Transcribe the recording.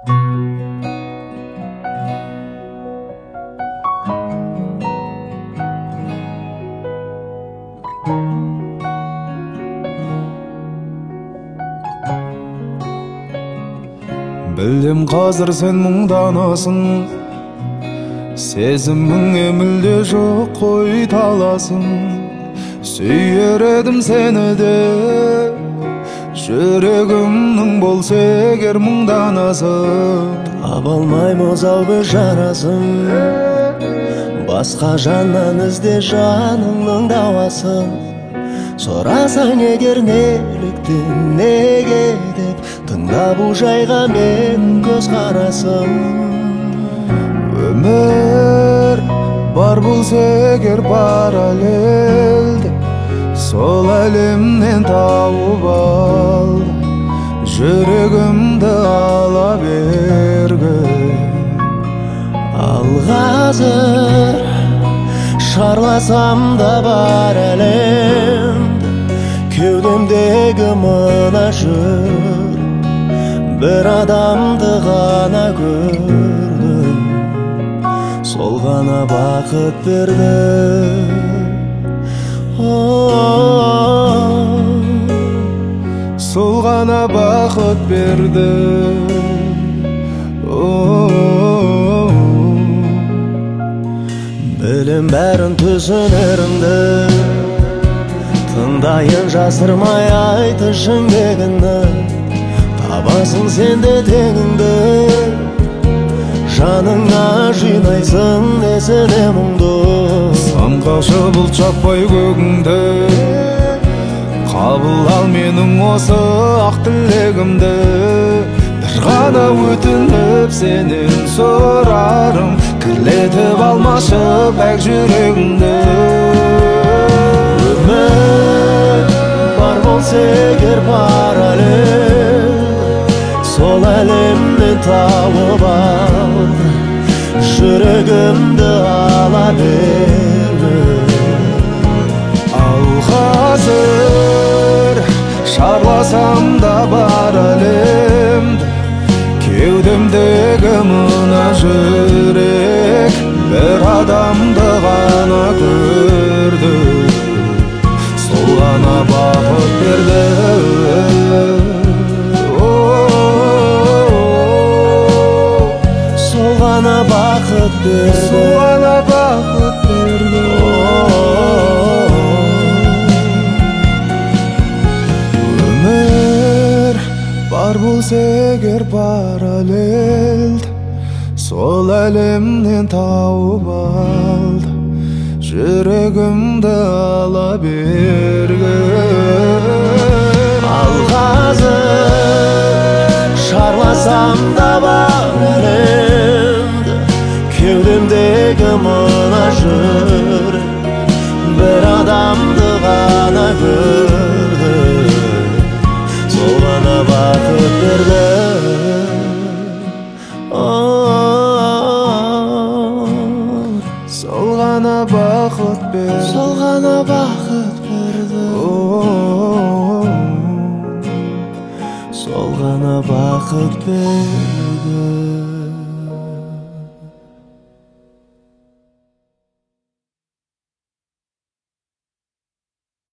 Білем қазір сен мұңданасың, сезіміңе мүлде жоқ қой таласың. Сүйер едім сені де, жүрегімнің болса егер мұңданасың. Таба алмаймыз ау біз жарасың, басқа жаннан ізде жаныңның дауасын. Сұрасаң егер неліктен, неге деп, тыңда бұл жайға менің көз қарасым. Өмір бар болса егер параллельді, сол әлемнен тауып ал, жүрегімді ала бергі. Ал қазір шарласам да бар әлемді, кеудемдегі мына жүр, бір адамды ғана көрдім, сол ғана бақыт берді. Сол ғана бақыт берді. Білем бәрін түсінерімді, тыңдайын жасырмай айты шындығыңды. Табасың сен де теңіңді, жаныңа жинайсың несіне мұңды. Самғаушы бұлт жаппай көгіңді, қабыл ал менің осы ақ тілегімді. Бір ғана өтініп сенен сұрарым, кірлетіп алмашы пәк жүрегіңді. Өмір бар болса егер параллель, сол әлемнен тауып ал, жүрегімді ала бер. Ал қазір шарласам да бар әлемді, кеудемдегі мына жүрек бір адамды ғана көрді, сол ғана бақыт берді. Сол ғана бақыт берді. Сол ғана бақыт берді. Өмір бар болса егер параллельді, сол әлемнен тауып алды, жүрегімді ала бергі. Ал қазір шарласам да бар әлемді, кеудемдегі мына жүрек бір адамды ғана көрді, сол ғана бақыт берді. Сол ғана бақыт берді. Сол ғана бақыт берді. Сол ғана бақыт берді.